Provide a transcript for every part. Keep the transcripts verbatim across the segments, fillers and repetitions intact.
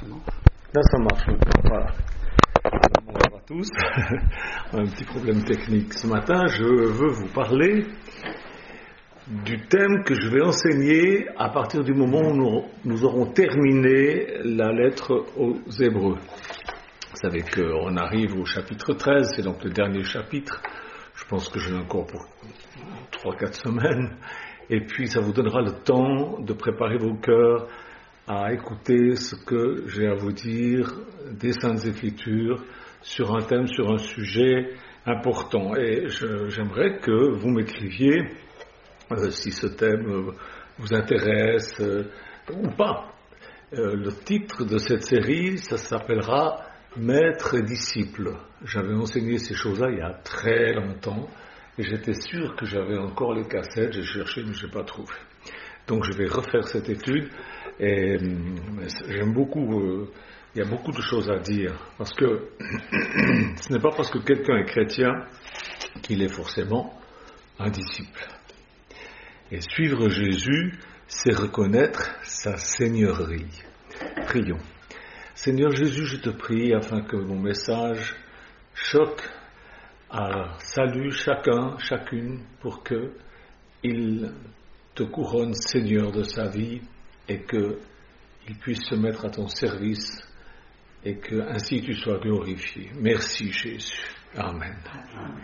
ça marche. Là, ça marche maintenant, voilà. Bonjour à tous. On a un petit problème technique. Ce matin, je veux vous parler du thème que je vais enseigner à partir du moment où nous, nous aurons terminé la lettre aux Hébreux. Vous savez qu'on arrive au chapitre treize, c'est donc le dernier chapitre. Je pense que j'en ai encore pour trois à quatre semaines. Et puis, ça vous donnera le temps de préparer vos cœurs à écouter ce que j'ai à vous dire des Saintes Écritures sur un thème, sur un sujet important. Et je, j'aimerais que vous m'écriviez euh, si ce thème euh, vous intéresse euh, ou pas. Euh, le titre de cette série, ça s'appellera « Maître et disciple ». J'avais enseigné ces choses-là il y a très longtemps et j'étais sûr que j'avais encore les cassettes, j'ai cherché mais je n'ai pas trouvé. Donc je vais refaire cette étude. Et j'aime beaucoup, euh, il y a beaucoup de choses à dire, parce que ce n'est pas parce que quelqu'un est chrétien qu'il est forcément un disciple. Et suivre Jésus, c'est reconnaître sa seigneurie. Prions. Seigneur Jésus, je te prie afin que mon message choque, à salue chacun, chacune, pour que il te couronne Seigneur de sa vie, et qu'il puisse se mettre à ton service et que ainsi tu sois glorifié. Merci Jésus. Amen. Amen.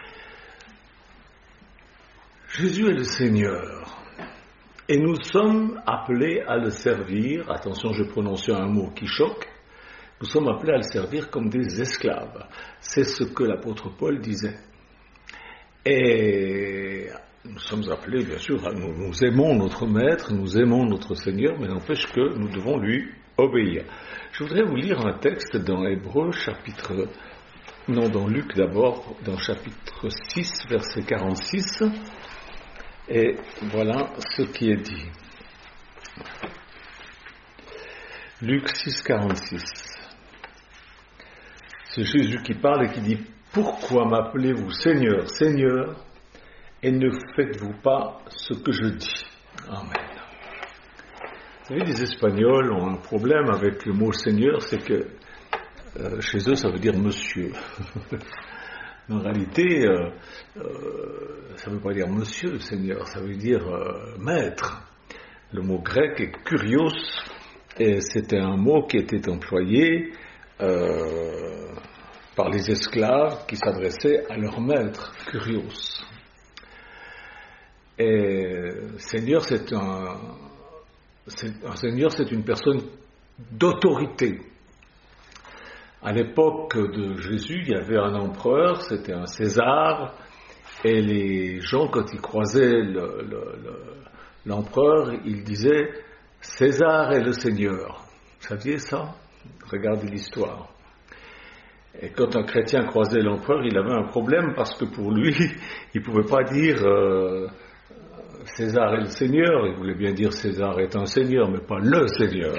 Jésus est le Seigneur et nous sommes appelés à le servir. Attention, je prononce un mot qui choque. Nous sommes appelés à le servir comme des esclaves. C'est ce que l'apôtre Paul disait. Et nous sommes appelés, bien sûr, à nous, nous aimons notre Maître, nous aimons notre Seigneur, mais n'empêche que nous devons lui obéir. Je voudrais vous lire un texte dans Hébreux, chapitre, non, dans Luc d'abord, dans chapitre six, verset quarante-six, et voilà ce qui est dit. Luc six, quarante-six. C'est Jésus qui parle et qui dit « Pourquoi m'appelez-vous Seigneur, Seigneur ?» et ne faites-vous pas ce que je dis. Amen. Vous savez, les Espagnols ont un problème avec le mot Seigneur, c'est que euh, chez eux, ça veut dire monsieur. En réalité, euh, euh, ça ne veut pas dire monsieur, Seigneur, ça veut dire euh, maître. Le mot grec est kurios, et c'était un mot qui était employé euh, par les esclaves qui s'adressaient à leur maître, kurios. Et Seigneur, c'est un, c'est, un Seigneur, c'est une personne d'autorité. À l'époque de Jésus, il y avait un empereur, c'était un César, et les gens, quand ils croisaient le, le, le, l'empereur, ils disaient « César est le Seigneur ». Vous saviez ça? Regardez l'histoire. Et quand un chrétien croisait l'empereur, il avait un problème parce que pour lui, il ne pouvait pas dire euh, « César est le Seigneur », il voulait bien dire César est un Seigneur, mais pas le Seigneur.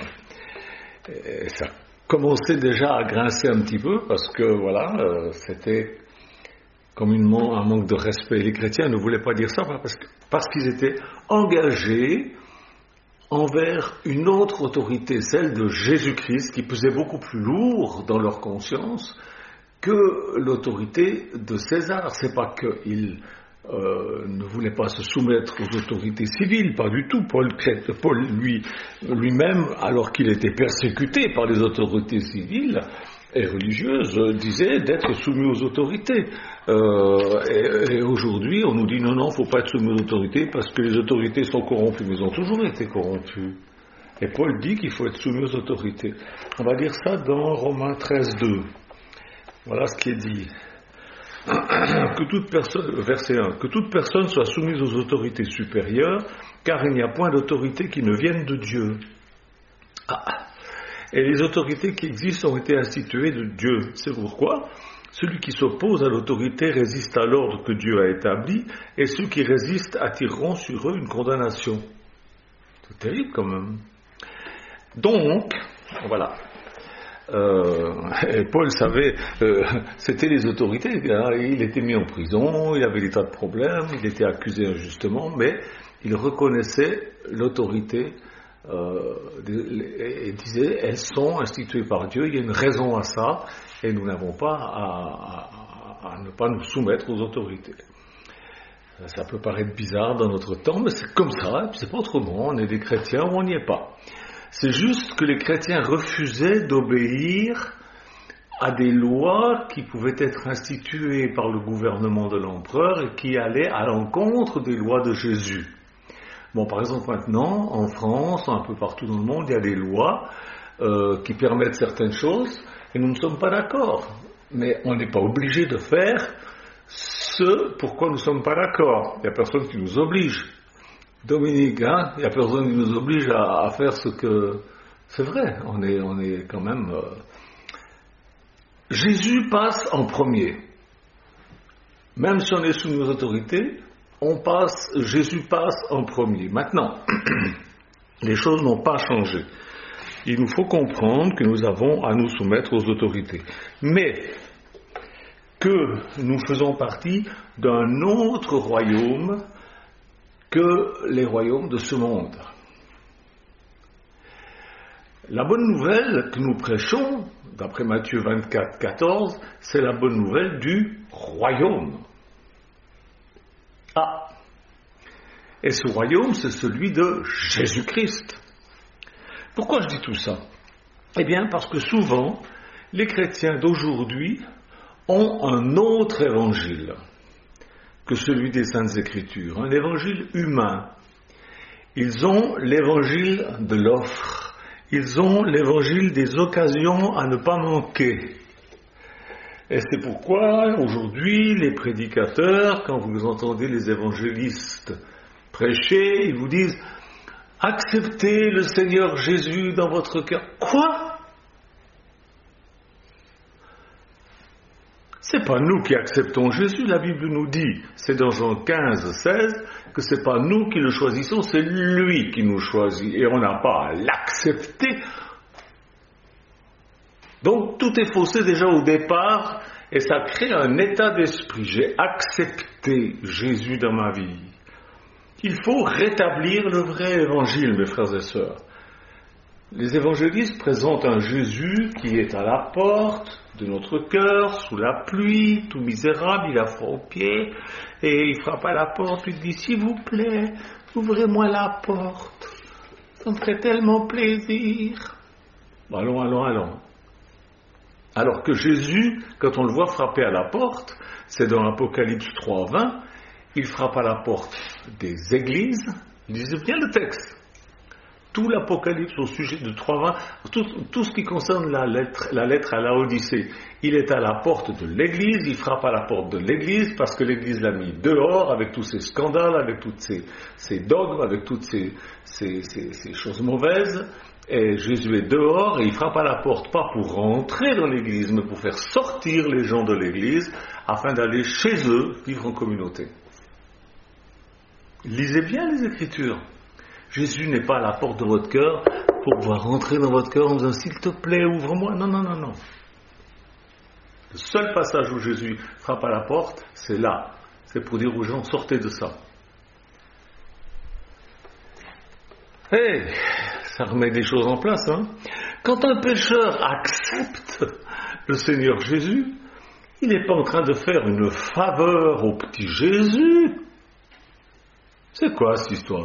Et ça commençait déjà à grincer un petit peu, parce que voilà, euh, c'était comme une, un manque de respect. Les chrétiens ne voulaient pas dire ça, parce, que, parce qu'ils étaient engagés envers une autre autorité, celle de Jésus-Christ, qui pesait beaucoup plus lourd dans leur conscience que l'autorité de César. C'est pas qu'ils Euh, ne voulait pas se soumettre aux autorités civiles, pas du tout. Paul, Paul lui, lui-même, alors qu'il était persécuté par les autorités civiles et religieuses, disait d'être soumis aux autorités. Euh, et, et aujourd'hui, on nous dit non, non, il ne faut pas être soumis aux autorités parce que les autorités sont corrompues. Mais ils ont toujours été corrompues. Et Paul dit qu'il faut être soumis aux autorités. On va lire ça dans Romains treize, deux. Voilà ce qui est dit. Que toute personne, verset un, que toute personne soit soumise aux autorités supérieures, car il n'y a point d'autorité qui ne vienne de Dieu. Ah. Et les autorités qui existent ont été instituées de Dieu. C'est pourquoi celui qui s'oppose à l'autorité résiste à l'ordre que Dieu a établi, et ceux qui résistent attireront sur eux une condamnation. C'est terrible quand même. Donc, voilà. Euh, et Paul savait, euh, c'était les autorités, hein, il était mis en prison, il avait des tas de problèmes, il était accusé injustement, mais il reconnaissait l'autorité euh, et disait, elles sont instituées par Dieu, il y a une raison à ça, et nous n'avons pas à, à, à ne pas nous soumettre aux autorités. Ça peut paraître bizarre dans notre temps, mais c'est comme ça, et puis c'est pas autrement, on est des chrétiens ou on n'y est pas. C'est juste que les chrétiens refusaient d'obéir à des lois qui pouvaient être instituées par le gouvernement de l'empereur et qui allaient à l'encontre des lois de Jésus. Bon, par exemple, maintenant, en France, un peu partout dans le monde, il y a des lois euh, qui permettent certaines choses et nous ne sommes pas d'accord. Mais on n'est pas obligé de faire ce pourquoi nous ne sommes pas d'accord. Il n'y a personne qui nous oblige. Dominique, hein, il n'y a personne qui nous oblige à, à faire ce que... C'est vrai, on est, on est quand même... Euh... Jésus passe en premier. Même si on est sous nos autorités, on passe, Jésus passe en premier. Maintenant, les choses n'ont pas changé. Il nous faut comprendre que nous avons à nous soumettre aux autorités. Mais que nous faisons partie d'un autre royaume que les royaumes de ce monde. La bonne nouvelle que nous prêchons, d'après Matthieu vingt-quatre, quatorze, c'est la bonne nouvelle du royaume. Ah! Et ce royaume, c'est celui de Jésus-Christ. Pourquoi je dis tout ça? Eh bien, parce que souvent, les chrétiens d'aujourd'hui ont un autre évangile que celui des Saintes Écritures, un évangile humain. Ils ont l'évangile de l'offre. Ils ont l'évangile des occasions à ne pas manquer. Et c'est pourquoi, aujourd'hui, les prédicateurs, quand vous entendez les évangélistes prêcher, ils vous disent « Acceptez le Seigneur Jésus dans votre cœur. » Quoi ? C'est pas nous qui acceptons Jésus, la Bible nous dit, c'est dans Jean quinze, seize, que c'est pas nous qui le choisissons, c'est lui qui nous choisit, et on n'a pas à l'accepter. Donc tout est faussé déjà au départ, et ça crée un état d'esprit. J'ai accepté Jésus dans ma vie. Il faut rétablir le vrai évangile, mes frères et sœurs. Les évangélistes présentent un Jésus qui est à la porte de notre cœur, sous la pluie, tout misérable, il a froid aux pieds, et il frappe à la porte, il dit « S'il vous plaît, ouvrez-moi la porte, ça me ferait tellement plaisir. » Allons, allons, allons. Alors que Jésus, quand on le voit frapper à la porte, c'est dans l'Apocalypse trois, vingt, il frappe à la porte des églises, lisez bien le texte. Tout l'Apocalypse au sujet de trois vingt, tout, tout ce qui concerne la lettre, la lettre à Laodicée, il est à la porte de l'Église, il frappe à la porte de l'Église parce que l'Église l'a mis dehors avec tous ces scandales, avec toutes ces, ces dogmes, avec toutes ces, ces, ces, ces choses mauvaises. Et Jésus est dehors et il frappe à la porte pas pour rentrer dans l'Église, mais pour faire sortir les gens de l'Église afin d'aller chez eux vivre en communauté. Lisez bien les Écritures. Jésus n'est pas à la porte de votre cœur pour pouvoir rentrer dans votre cœur en disant « S'il te plaît, ouvre-moi ». Non, non, non, non. Le seul passage où Jésus frappe à la porte, c'est là. C'est pour dire aux gens « Sortez de ça ». Hey, ça remet des choses en place, hein. Quand un pécheur accepte le Seigneur Jésus, il n'est pas en train de faire une faveur au petit Jésus. C'est quoi cette histoire ?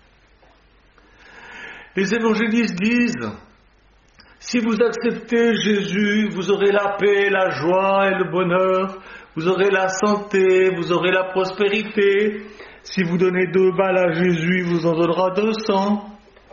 Les évangélistes disent, si vous acceptez Jésus, vous aurez la paix, la joie et le bonheur, vous aurez la santé, vous aurez la prospérité. Si vous donnez deux balles à Jésus, il vous en donnera deux cents.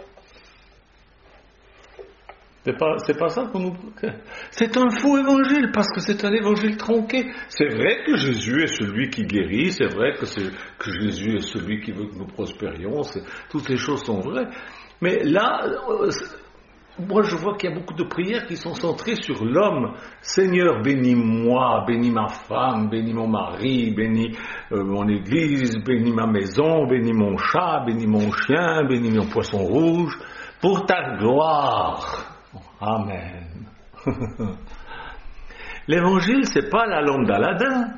C'est pas, c'est pas ça qu'on nous... C'est un faux évangile, parce que c'est un évangile tronqué. C'est vrai que Jésus est celui qui guérit, c'est vrai que, c'est, que Jésus est celui qui veut que nous prospérions, c'est, toutes les choses sont vraies. Mais là, moi je vois qu'il y a beaucoup de prières qui sont centrées sur l'homme. Seigneur, bénis-moi, bénis ma femme, bénis mon mari, bénis euh, mon église, bénis ma maison, bénis mon chat, bénis mon chien, bénis mon poisson rouge, pour ta gloire. Amen. L'évangile, c'est pas la lampe d'Aladin.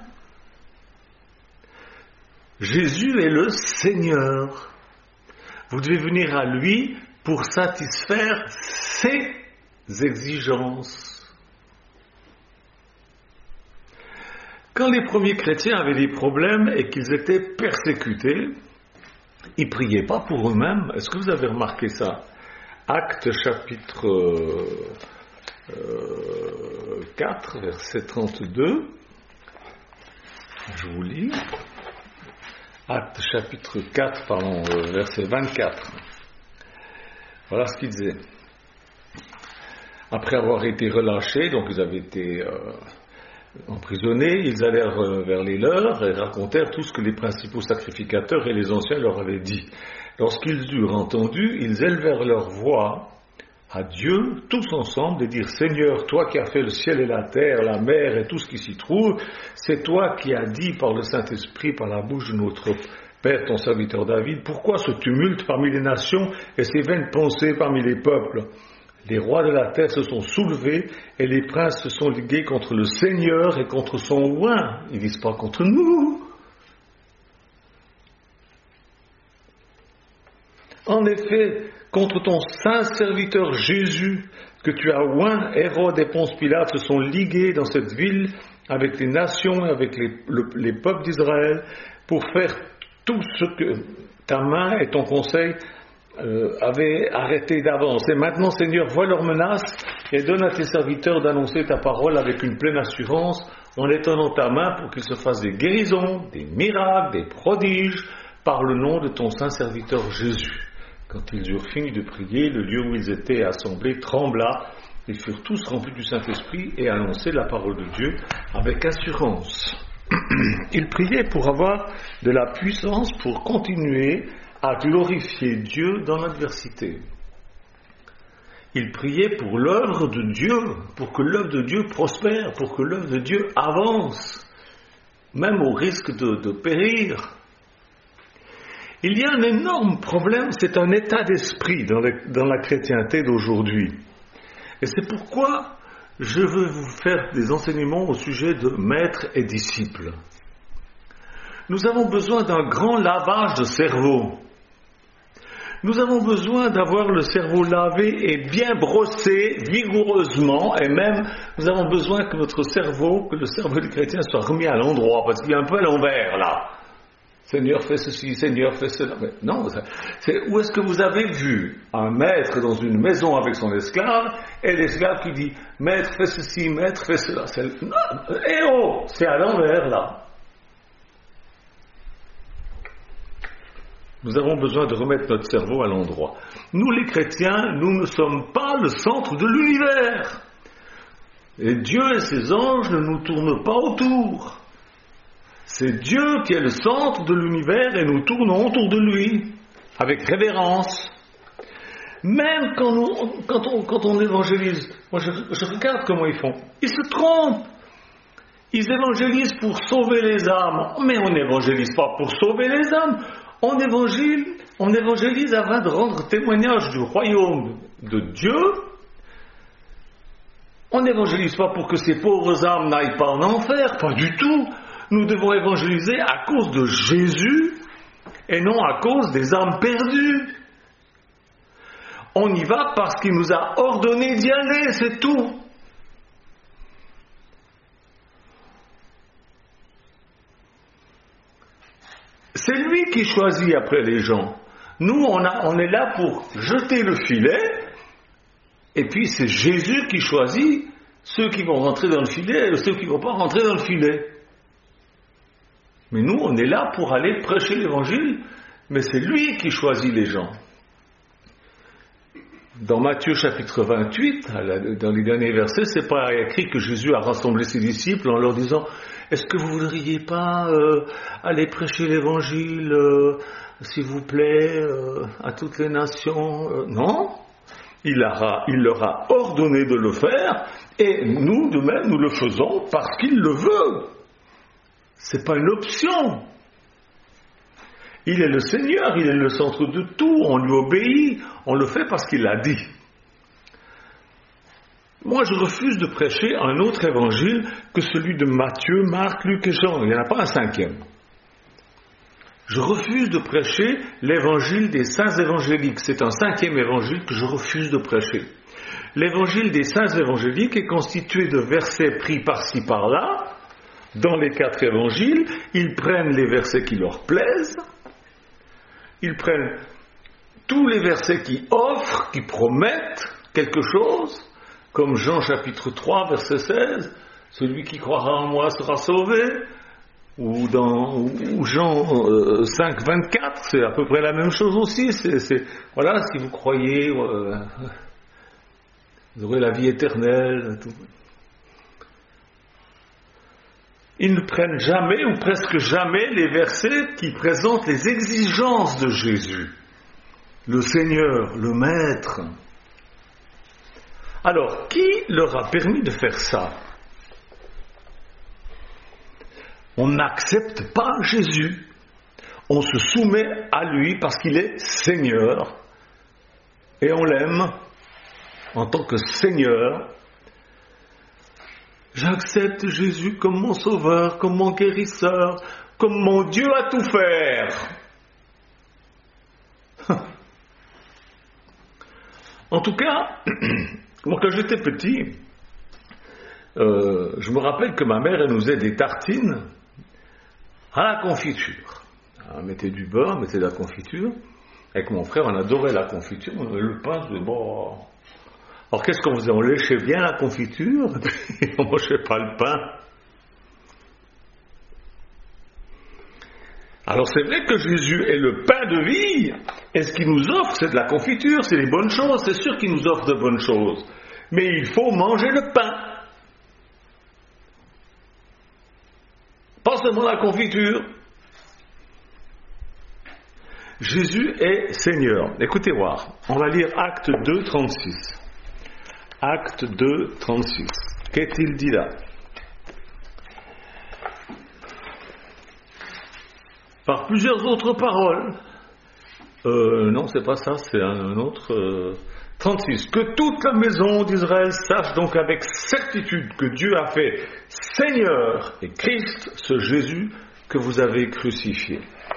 Jésus est le Seigneur. Vous devez venir à lui pour satisfaire ses exigences. Quand les premiers chrétiens avaient des problèmes et qu'ils étaient persécutés, ils ne priaient pas pour eux-mêmes. Est-ce que vous avez remarqué ça? Actes chapitre euh, quatre, verset trente-deux. Je vous lis. Actes chapitre quatre, pardon, verset vingt-quatre. Voilà ce qu'il disait. Après avoir été relâchés, donc ils avaient été euh, emprisonnés, ils allèrent euh, vers les leurs et racontèrent tout ce que les principaux sacrificateurs et les anciens leur avaient dit. Lorsqu'ils eurent entendu, ils élevèrent leur voix à Dieu, tous ensemble, et dirent: Seigneur, toi qui as fait le ciel et la terre, la mer et tout ce qui s'y trouve, c'est toi qui as dit par le Saint-Esprit, par la bouche de notre Père, ton serviteur David, pourquoi ce tumulte parmi les nations et ces vaines pensées parmi les peuples? Les rois de la terre se sont soulevés et les princes se sont ligués contre le Seigneur et contre son oint. Ils ne disent pas contre nous. En effet, contre ton saint serviteur Jésus, que tu as oint, Hérode et Ponce Pilate se sont ligués dans cette ville avec les nations et avec les, le, les peuples d'Israël pour faire tout ce que ta main et ton conseil euh, avaient arrêté d'avance. Et maintenant, Seigneur, vois leurs menaces et donne à tes serviteurs d'annoncer ta parole avec une pleine assurance en étendant ta main pour qu'ils se fassent des guérisons, des miracles, des prodiges par le nom de ton saint serviteur Jésus. Quand ils eurent fini de prier, le lieu où ils étaient assemblés trembla. Ils furent tous remplis du Saint-Esprit et annonçaient la parole de Dieu avec assurance. Ils priaient pour avoir de la puissance pour continuer à glorifier Dieu dans l'adversité. Ils priaient pour l'œuvre de Dieu, pour que l'œuvre de Dieu prospère, pour que l'œuvre de Dieu avance, même au risque de, de périr. Il y a un énorme problème, c'est un état d'esprit dans, le, dans la chrétienté d'aujourd'hui. Et c'est pourquoi je veux vous faire des enseignements au sujet de maître et disciple. Nous avons besoin d'un grand lavage de cerveau. Nous avons besoin d'avoir le cerveau lavé et bien brossé vigoureusement, et même nous avons besoin que notre cerveau, que le cerveau du chrétien soit remis à l'endroit, parce qu'il est un peu à l'envers là. Seigneur, fais ceci, Seigneur, fais cela. Mais non, c'est, où est-ce que vous avez vu un maître dans une maison avec son esclave, et l'esclave qui dit, maître, fais ceci, maître, fais cela. C'est, non, eh oh, c'est à l'envers là. Nous avons besoin de remettre notre cerveau à l'endroit. Nous les chrétiens, nous ne sommes pas le centre de l'univers. Et Dieu et ses anges ne nous tournent pas autour. C'est Dieu qui est le centre de l'univers et nous tournons autour de lui, avec révérence. Même quand, nous, quand, on, quand on évangélise, moi je, je regarde comment ils font. Ils se trompent. Ils évangélisent pour sauver les âmes. Mais on n'évangélise pas pour sauver les âmes. On évangélise, on évangélise afin de rendre témoignage du royaume de Dieu. On n'évangélise pas pour que ces pauvres âmes n'aillent pas en enfer, pas du tout. Nous devons évangéliser à cause de Jésus et non à cause des âmes perdues. On y va parce qu'il nous a ordonné d'y aller, c'est tout. C'est lui qui choisit après les gens. Nous, on, a, on est là pour jeter le filet, et puis c'est Jésus qui choisit ceux qui vont rentrer dans le filet et ceux qui ne vont pas rentrer dans le filet. Mais nous, on est là pour aller prêcher l'évangile, mais c'est lui qui choisit les gens. Dans Matthieu chapitre vingt-huit, dans les derniers versets, c'est pas écrit que Jésus a rassemblé ses disciples en leur disant « Est-ce que vous ne voudriez pas euh, aller prêcher l'évangile, euh, s'il vous plaît, euh, à toutes les nations euh, ?» Non, il, a, il leur a ordonné de le faire, et nous, de même, nous le faisons parce qu'il le veut. C'est pas une option. Il est le Seigneur, il est le centre de tout, on lui obéit, on le fait parce qu'il l'a dit. Moi, je refuse de prêcher un autre évangile que celui de Matthieu, Marc, Luc et Jean. Il n'y en a pas un cinquième. Je refuse de prêcher l'évangile des saints évangéliques. C'est un cinquième évangile que je refuse de prêcher. L'évangile des saints évangéliques est constitué de versets pris par-ci par-là. Dans les quatre évangiles, ils prennent les versets qui leur plaisent. Ils prennent tous les versets qui offrent, qui promettent quelque chose, comme Jean chapitre trois, verset seize, celui qui croira en moi sera sauvé, ou dans ou Jean euh, cinq, vingt-quatre, c'est à peu près la même chose aussi. C'est, c'est, voilà, si vous croyez, euh, vous aurez la vie éternelle. Tout. Ils ne prennent jamais, ou presque jamais, les versets qui présentent les exigences de Jésus. Le Seigneur, le Maître. Alors, qui leur a permis de faire ça? On n'accepte pas Jésus. On se soumet à lui parce qu'il est Seigneur. Et on l'aime en tant que Seigneur. J'accepte Jésus comme mon sauveur, comme mon guérisseur, comme mon Dieu à tout faire. En tout cas, moi quand j'étais petit, euh, je me rappelle que ma mère, elle nous faisait des tartines à la confiture. Elle mettait du beurre, elle mettait de la confiture. Avec mon frère, on adorait la confiture. Le pain, c'est bon. Alors qu'est-ce qu'on faisait? On léchait bien la confiture et on ne mangeait pas le pain. Alors c'est vrai que Jésus est le pain de vie, et ce qu'il nous offre, c'est de la confiture, c'est des bonnes choses, c'est sûr qu'il nous offre de bonnes choses. Mais il faut manger le pain. Pas seulement la confiture. Jésus est Seigneur. Écoutez voir, on va lire Acte deux, trente-six. Acte deux, trente-six. Qu'est-il dit là? Par plusieurs autres paroles. Euh, non, c'est pas ça, c'est un, un autre. Euh, trente-six. Que toute la maison d'Israël sache donc avec certitude que Dieu a fait Seigneur et Christ, ce Jésus que vous avez crucifié.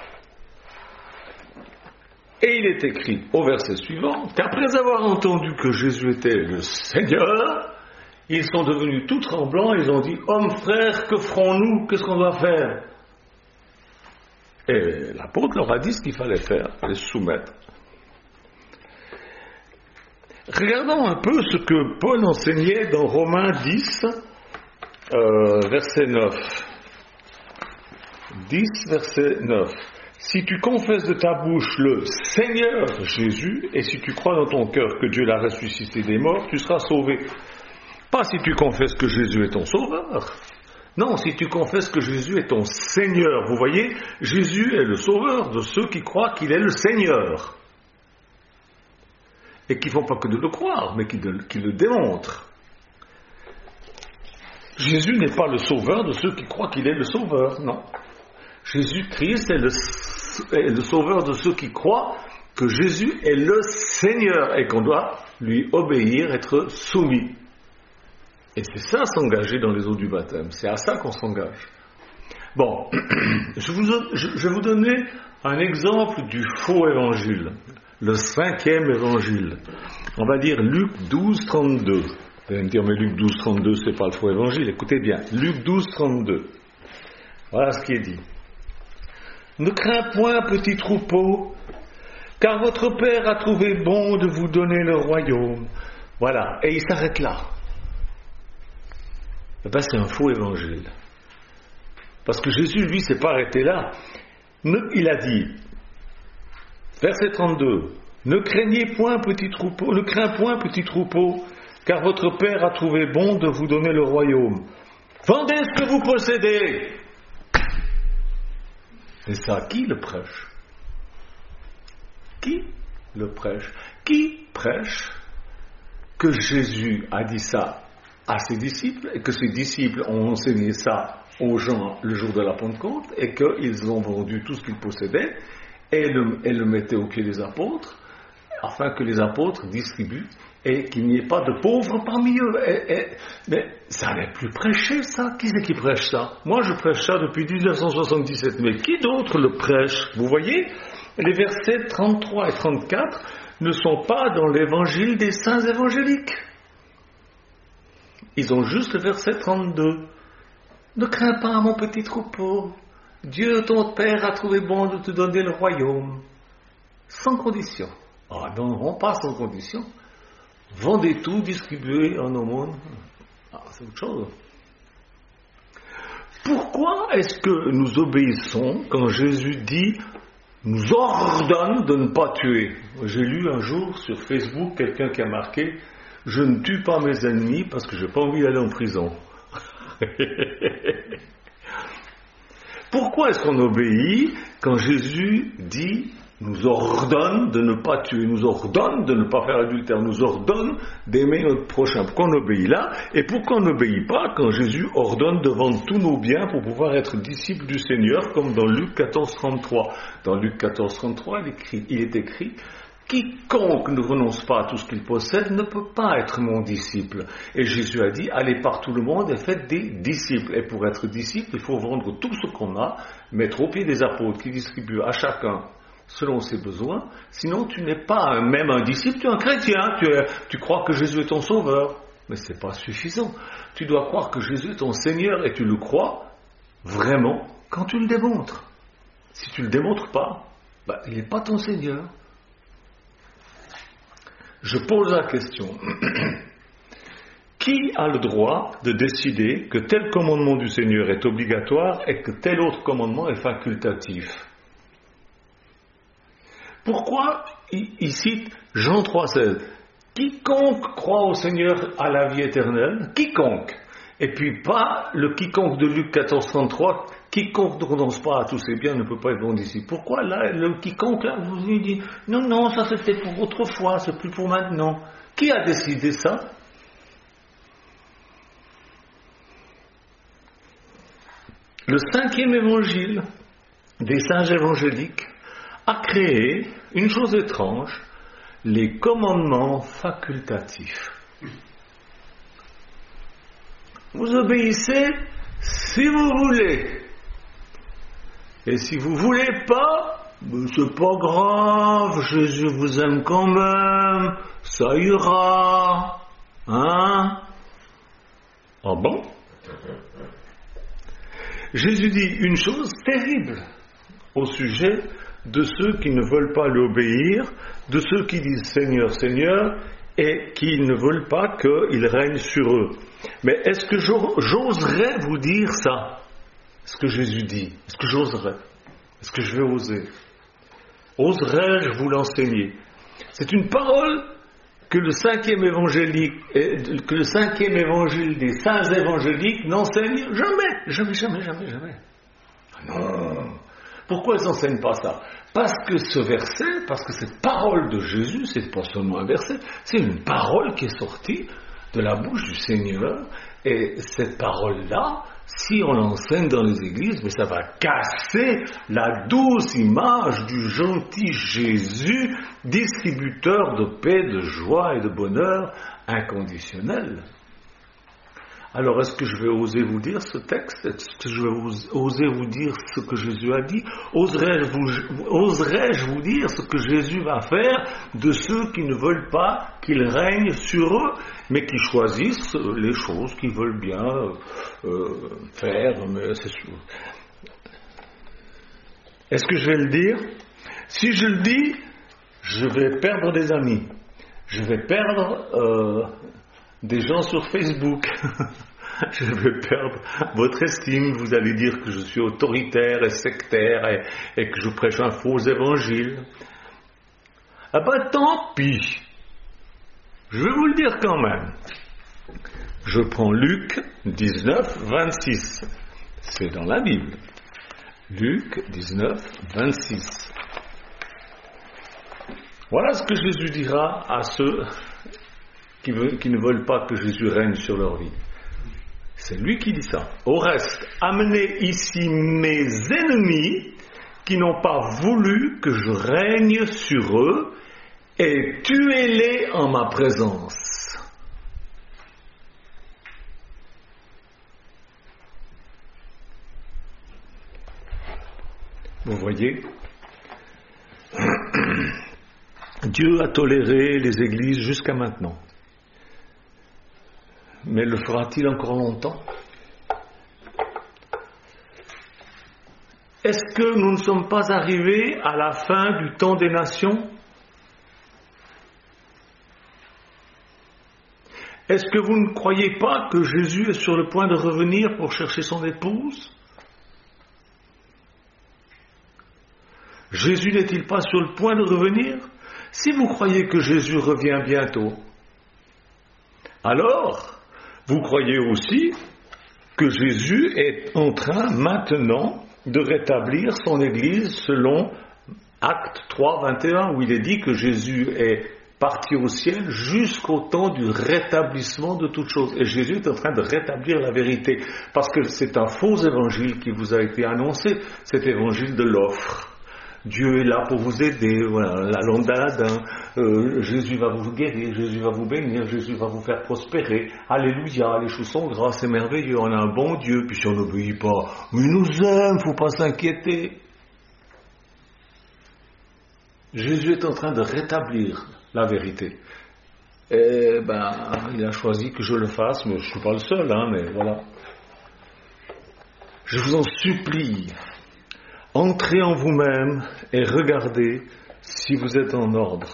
Et il est écrit au verset suivant qu'après avoir entendu que Jésus était le Seigneur, ils sont devenus tout tremblants, ils ont dit: Hommes, frères, que ferons-nous? Qu'est-ce qu'on doit faire? Et l'apôtre leur a dit ce qu'il fallait faire, il fallait se soumettre. Regardons un peu ce que Paul enseignait dans Romains dix, euh, verset neuf. dix, verset neuf. Si tu confesses de ta bouche le Seigneur Jésus, et si tu crois dans ton cœur que Dieu l'a ressuscité des morts, tu seras sauvé. Pas si tu confesses que Jésus est ton sauveur. Non, si tu confesses que Jésus est ton Seigneur. Vous voyez, Jésus est le sauveur de ceux qui croient qu'il est le Seigneur. Et qui ne font pas que de le croire, mais qui, de, qui le démontrent. Jésus n'est pas le sauveur de ceux qui croient qu'il est le sauveur, non. Jésus-Christ est le, est le sauveur de ceux qui croient que Jésus est le Seigneur et qu'on doit lui obéir, être soumis. Et c'est ça, s'engager dans les eaux du baptême. C'est à ça qu'on s'engage. Bon, je, vous, je, je vais vous donner un exemple du faux évangile. Le cinquième évangile. On va dire Luc douze, trente-deux. Vous allez me dire, mais Luc douze, trente-deux, c'est pas le faux évangile. Écoutez bien, Luc douze, trente-deux. Voilà ce qui est dit. Ne crains point, petit troupeau, car votre Père a trouvé bon de vous donner le royaume. Voilà, et il s'arrête là. Eh bien, c'est un faux évangile. Parce que Jésus, lui, s'est pas arrêté là. Il a dit, verset trente-deux, ne craignez point, petit troupeau, ne crains point, petit troupeau, car votre Père a trouvé bon de vous donner le royaume. Vendez ce que vous possédez. Et ça, qui le prêche? Qui le prêche? Qui prêche que Jésus a dit ça à ses disciples et que ses disciples ont enseigné ça aux gens le jour de la Pentecôte et qu'ils ont vendu tout ce qu'ils possédaient et le, et le mettaient aux pieds des apôtres afin que les apôtres distribuent et qu'il n'y ait pas de pauvres parmi eux. Et, et, mais ça n'est plus prêché, ça. Qui c'est qui prêche ça? Moi, je prêche ça depuis dix-neuf cent soixante-dix-sept. Mais qui d'autre le prêche? Vous voyez, les versets trente-trois et trente-quatre ne sont pas dans l'évangile des saints évangéliques. Ils ont juste le verset trente-deux. Ne crains pas, mon petit troupeau. Dieu, ton Père, a trouvé bon de te donner le royaume. Sans condition. Ah non, pas sans condition. Vendez tout, distribuez en aumône. Ah, c'est autre chose. Pourquoi est-ce que nous obéissons quand Jésus dit, nous ordonne de ne pas tuer? J'ai lu un jour sur Facebook quelqu'un qui a marqué, je ne tue pas mes ennemis parce que je n'ai pas envie d'aller en prison. Pourquoi est-ce qu'on obéit quand Jésus dit, nous ordonne de ne pas tuer, nous ordonne de ne pas faire adultère, nous ordonne d'aimer notre prochain? Pourquoi on obéit là? Et pourquoi on n'obéit pas quand Jésus ordonne de vendre tous nos biens pour pouvoir être disciple du Seigneur, comme dans Luc quatorze, trente-trois? Dans Luc quatorze, trente-trois, il, écrit, il est écrit, quiconque ne renonce pas à tout ce qu'il possède ne peut pas être mon disciple. Et Jésus a dit, allez par tout le monde et faites des disciples. Et pour être disciple, il faut vendre tout ce qu'on a, mettre au pied des apôtres qui distribuent à chacun selon ses besoins. Sinon, tu n'es pas un, même un disciple, tu es un chrétien. Tu, es, tu crois que Jésus est ton sauveur. Mais ce n'est pas suffisant. Tu dois croire que Jésus est ton Seigneur et tu le crois vraiment quand tu le démontres. Si tu ne le démontres pas, bah, il n'est pas ton Seigneur. Je pose la question, qui a le droit de décider que tel commandement du Seigneur est obligatoire et que tel autre commandement est facultatif? Pourquoi il cite Jean trois seize? Quiconque croit au Seigneur a la vie éternelle, quiconque. Et puis pas le quiconque de Luc quatorze, trente-trois, quiconque ne renonce pas à tous ses biens ne peut pas être bon disciple. Pourquoi là, le quiconque là, vous lui dites, non, non, ça c'était pour autrefois, c'est plus pour maintenant. Qui a décidé ça? Le cinquième évangile des saints évangéliques a créé une chose étrange, les commandements facultatifs. Vous obéissez si vous voulez. Et si vous voulez pas, ben c'est pas grave, Jésus vous aime quand même, ça ira. Hein? Ah bon? Jésus dit une chose terrible au sujet de ceux qui ne veulent pas l'obéir, de ceux qui disent Seigneur, Seigneur, et qui ne veulent pas qu'il règne sur eux. Mais est-ce que j'oserais vous dire ça? Ce que Jésus dit? Est-ce que j'oserais? Est-ce que je vais oser? Oserais-je vous l'enseigner? C'est une parole que le cinquième évangélique, que le cinquième évangile des saints évangéliques n'enseigne jamais, jamais, jamais, jamais, jamais. Non. Pourquoi ils n'enseignent pas ça? Parce que ce verset, parce que cette parole de Jésus, c'est pas seulement un verset, c'est une parole qui est sortie de la bouche du Seigneur, et cette parole-là, si on l'enseigne dans les églises, mais ça va casser la douce image du gentil Jésus, distributeur de paix, de joie et de bonheur inconditionnel. Alors, est-ce que je vais oser vous dire ce texte? Est-ce que je vais oser vous dire ce que Jésus a dit? Oserais-je vous, oserais-je vous dire ce que Jésus va faire de ceux qui ne veulent pas qu'il règne sur eux, mais qui choisissent les choses qu'ils veulent bien euh, faire, mais c'est sûr. Est-ce que je vais le dire? Si je le dis, je vais perdre des amis. Je vais perdre euh, des gens sur Facebook. Je vais perdre votre estime. Vous allez dire que je suis autoritaire et sectaire et, et que je prêche un faux évangile. Ah ben tant pis. Je vais vous le dire quand même. Je prends Luc dix-neuf, vingt-six. C'est dans la Bible. Luc dix-neuf, vingt-six. Voilà ce que Jésus dira à ceux qui, veulent, qui ne veulent pas que Jésus règne sur leur vie. C'est lui qui dit ça. Au reste, amenez ici mes ennemis qui n'ont pas voulu que je règne sur eux et tuez-les en ma présence. Vous voyez, Dieu a toléré les églises jusqu'à maintenant. Mais le fera-t-il encore longtemps? Est-ce que nous ne sommes pas arrivés à la fin du temps des nations? Est-ce que vous ne croyez pas que Jésus est sur le point de revenir pour chercher son épouse? Jésus n'est-il pas sur le point de revenir? Si vous croyez que Jésus revient bientôt, alors vous croyez aussi que Jésus est en train maintenant de rétablir son Église selon Actes trois, vingt et un, où il est dit que Jésus est parti au ciel jusqu'au temps du rétablissement de toutes choses. Et Jésus est en train de rétablir la vérité, parce que c'est un faux évangile qui vous a été annoncé, cet évangile de l'offre. Dieu est là pour vous aider, voilà, la lampe d'Aladin, euh, Jésus va vous guérir, Jésus va vous bénir, Jésus va vous faire prospérer, alléluia, les choses sont grâces, c'est merveilleux, on a un bon Dieu, puis si on n'obéit pas, mais il nous aime, faut pas s'inquiéter. Jésus est en train de rétablir la vérité. Et ben, il a choisi que je le fasse, mais je ne suis pas le seul, hein, mais voilà. Je vous en supplie, entrez en vous-même et regardez si vous êtes en ordre.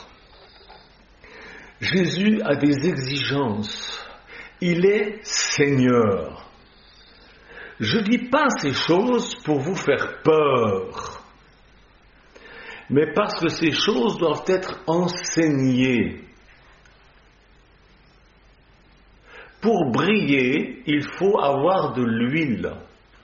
Jésus a des exigences. Il est Seigneur. Je ne dis pas ces choses pour vous faire peur, mais parce que ces choses doivent être enseignées. Pour briller, il faut avoir de l'huile.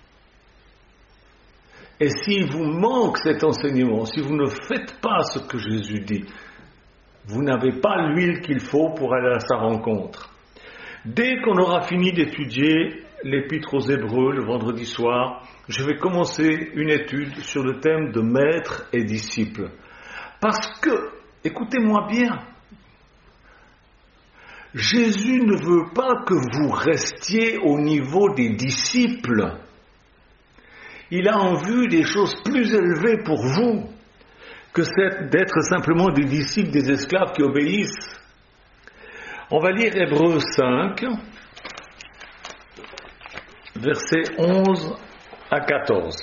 Et s'il vous manque cet enseignement, si vous ne faites pas ce que Jésus dit, vous n'avez pas l'huile qu'il faut pour aller à sa rencontre. Dès qu'on aura fini d'étudier l'Épître aux Hébreux le vendredi soir, je vais commencer une étude sur le thème de maître et disciple. Parce que, écoutez-moi bien, Jésus ne veut pas que vous restiez au niveau des disciples. Il a en vue des choses plus élevées pour vous que d'être simplement des disciples, des esclaves qui obéissent. On va lire Hébreux cinq, versets onze à quatorze.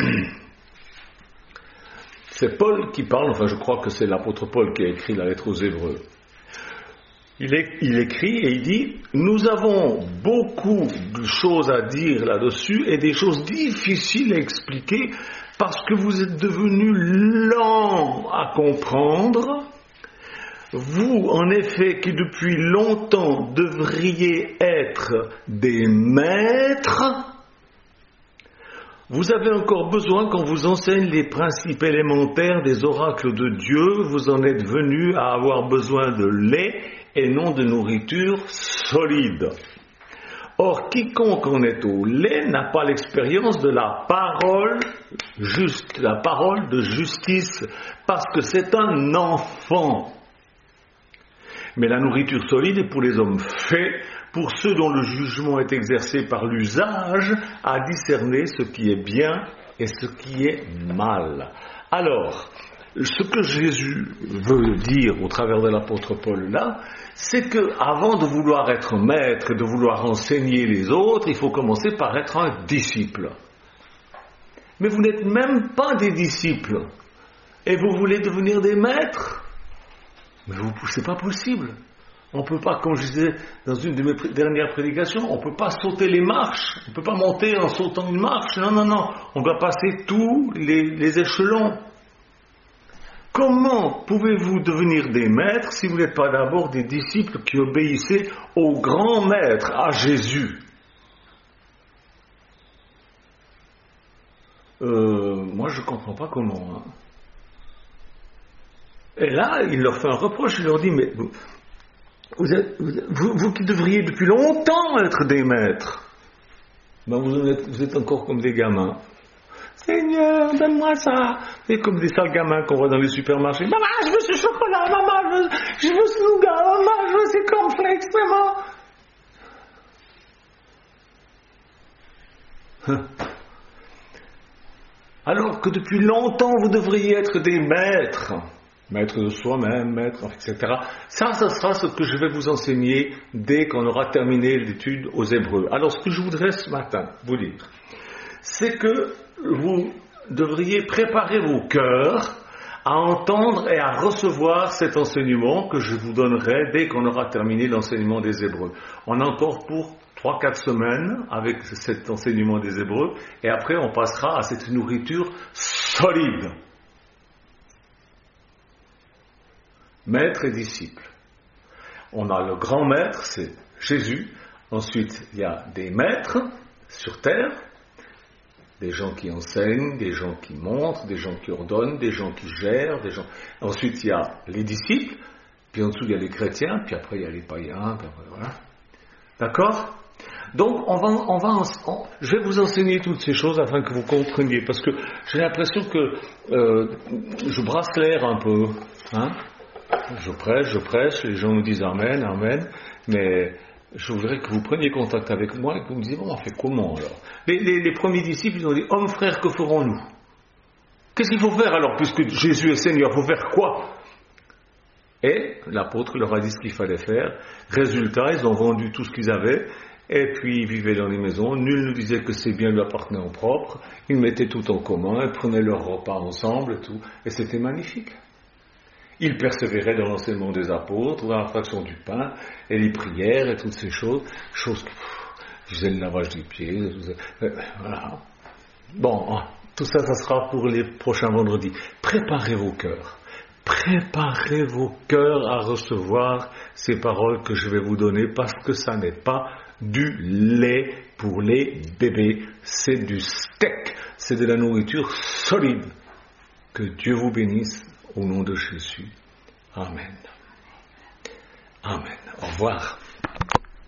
C'est Paul qui parle, enfin je crois que c'est l'apôtre Paul qui a écrit la lettre aux Hébreux. Il, est, il écrit et il dit « Nous avons beaucoup de choses à dire là-dessus et des choses difficiles à expliquer parce que vous êtes devenus lents à comprendre. Vous, en effet, qui depuis longtemps devriez être des maîtres, vous avez encore besoin qu'on vous enseigne les principes élémentaires des oracles de Dieu. Vous en êtes venus à avoir besoin de lait et non de nourriture solide. Or, quiconque en est au lait n'a pas l'expérience de la parole juste, la parole de justice, parce que c'est un enfant. Mais la nourriture solide est pour les hommes faits, pour ceux dont le jugement est exercé par l'usage, à discerner ce qui est bien et ce qui est mal. Alors, ce que Jésus veut dire au travers de l'apôtre Paul là, c'est que avant de vouloir être maître et de vouloir enseigner les autres, il faut commencer par être un disciple. Mais vous n'êtes même pas des disciples et vous voulez devenir des maîtres? Mais vous, c'est pas possible. On ne peut pas, comme je disais dans une de mes dernières prédications, on ne peut pas sauter les marches, on ne peut pas monter en sautant une marche. Non, non, non, on doit passer tous les, les échelons. Comment pouvez-vous devenir des maîtres si vous n'êtes pas d'abord des disciples qui obéissaient au grand maître, à Jésus? euh, Moi, je ne comprends pas comment. Hein. Et là, il leur fait un reproche, il leur dit, mais vous, vous, êtes, vous, vous qui devriez depuis longtemps être des maîtres, ben vous, êtes, vous êtes encore comme des gamins. Seigneur, donne-moi ça. Et comme des sales gamins qu'on voit dans les supermarchés. Maman, je veux ce chocolat, maman, je veux, je veux ce nougat, maman, je veux ces cornflakes, maman. Alors que depuis longtemps, vous devriez être des maîtres. Maître de soi-même, maître, et cetera. Ça, ça sera ce que je vais vous enseigner dès qu'on aura terminé l'étude aux Hébreux. Alors, ce que je voudrais ce matin vous dire, c'est que vous devriez préparer vos cœurs à entendre et à recevoir cet enseignement que je vous donnerai dès qu'on aura terminé l'enseignement des Hébreux. On a encore pour trois quatre semaines avec cet enseignement des Hébreux, et après on passera à cette nourriture solide. Maître et disciple. On a le grand maître, c'est Jésus. Ensuite, il y a des maîtres sur terre, des gens qui enseignent, des gens qui montrent, des gens qui ordonnent, des gens qui gèrent, des gens... Ensuite, il y a les disciples, puis en dessous, il y a les chrétiens, puis après, il y a les païens, puis après, voilà. D'accord ? Donc, on va, on va, on, je vais vous enseigner toutes ces choses afin que vous compreniez, parce que j'ai l'impression que euh, je brasse l'air un peu, hein ? Je prêche, je prêche, les gens me disent Amen, Amen, mais je voudrais que vous preniez contact avec moi et que vous me disiez, bon, on fait comment alors ? les, les, les premiers disciples, ils ont dit, hommes, frères, que ferons-nous ? Qu'est-ce qu'il faut faire alors, puisque Jésus est Seigneur, il faut faire quoi ? Et l'apôtre leur a dit ce qu'il fallait faire. Résultat, ils ont vendu tout ce qu'ils avaient, et puis ils vivaient dans les maisons. Nul ne disait que ces biens lui appartenaient en propre. Ils mettaient tout en commun, ils prenaient leur repas ensemble et tout, et c'était magnifique. Ils persévéraient dans l'enseignement des apôtres, dans la fraction du pain, et les prières, et toutes ces choses, choses que, je faisais le lavage des pieds, voilà. Bon, tout ça, ça sera pour les prochains vendredis. Préparez vos cœurs. Préparez vos cœurs à recevoir ces paroles que je vais vous donner, parce que ça n'est pas du lait pour les bébés, c'est du steak, c'est de la nourriture solide. Que Dieu vous bénisse. Au nom de Jésus. Amen. Amen. Au revoir.